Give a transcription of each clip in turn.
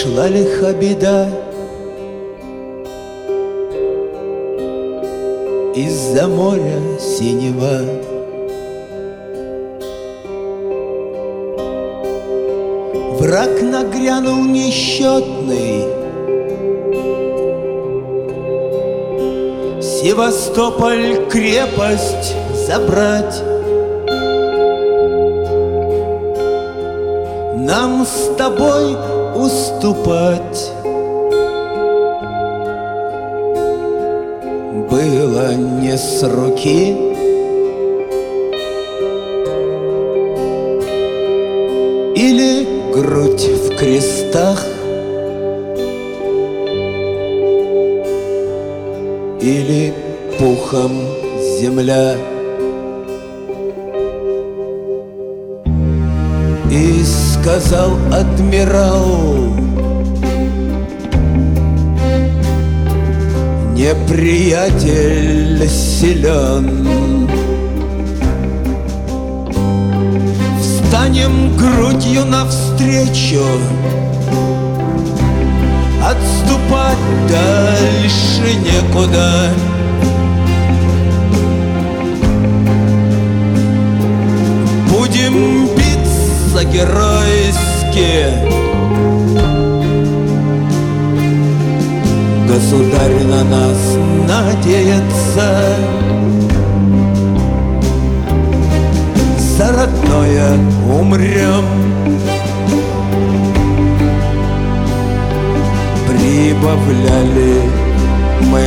Шла лиха беда из-за моря синего. Враг нагрянул несчетный, Севастополь крепость забрать. Нам с тобой уступать было не с руки. Или грудь в крестах, или пухом земля. И сказал адмирал: неприятель силен, встанем грудью навстречу, отступать дальше некуда. Будем биться геройски, государь на нас надеется. За родное умрем, прибавляли мы.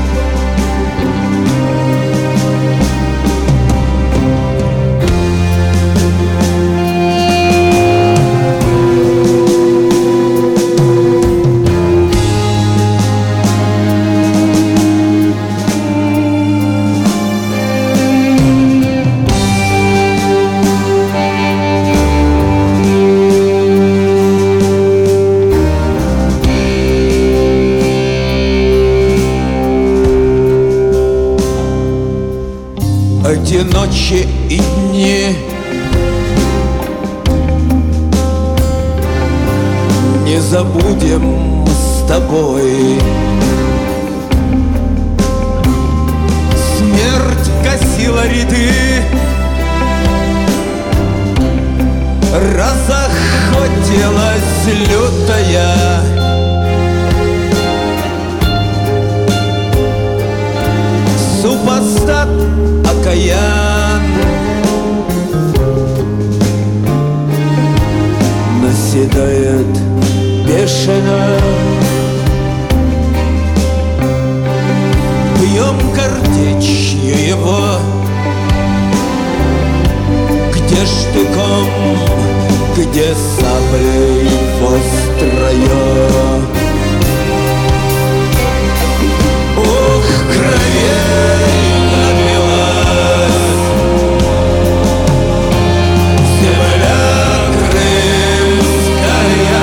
Эти ночи и дни не забудем с тобой. Смерть косила ряды, разохотилась лютая. Супостат окаян наседает бешено. Бьем картечью его, где штыком, где саблей острою. Ух, кровей напилась земля крымская,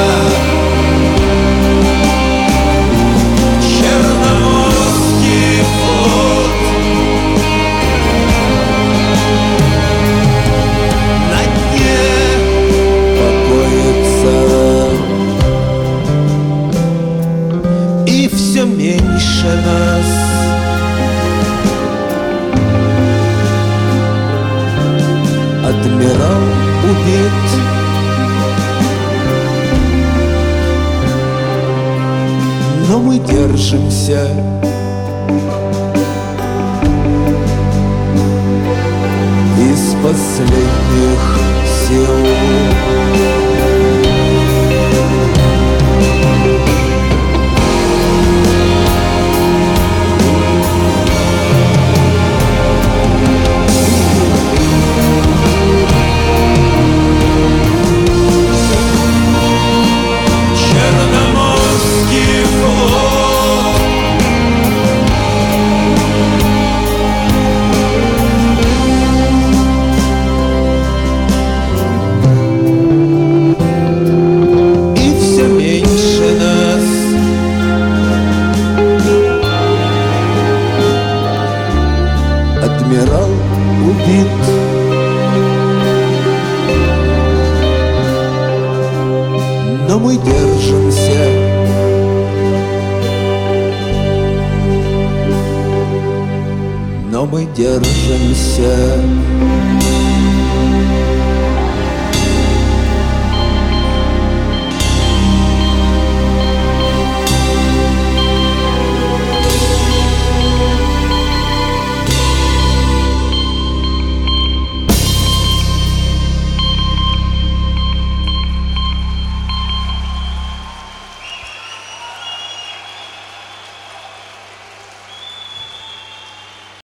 Черноморский флот на дне покоится. И все меньше нас адмирал убит. Но мы держимся. Из последних сил. Черноморский флот и все меньше нас адмирал убит. Но мы мы держимся. Но мы держимся.